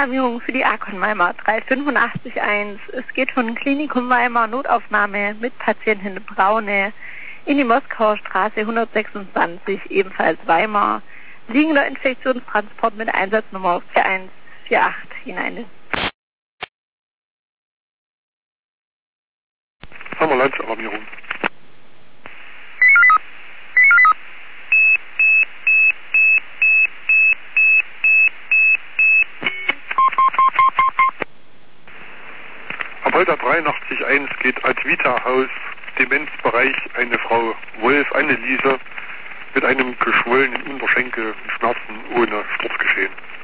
Alarmierung für die Arcon Weimar 3881. Es geht von Klinikum Weimar, Notaufnahme mit Patientin Braune in die Moskauer Straße 126, ebenfalls Weimar. Liegender Infektionstransport mit Einsatznummer 4148 hinein. Ambulanzalarmierung. Am Holter 83.1 geht als Vita-Haus Demenzbereich eine Frau Wolf Anneliese mit einem geschwollenen Unterschenkel und Schmerzen ohne Sturzgeschehen.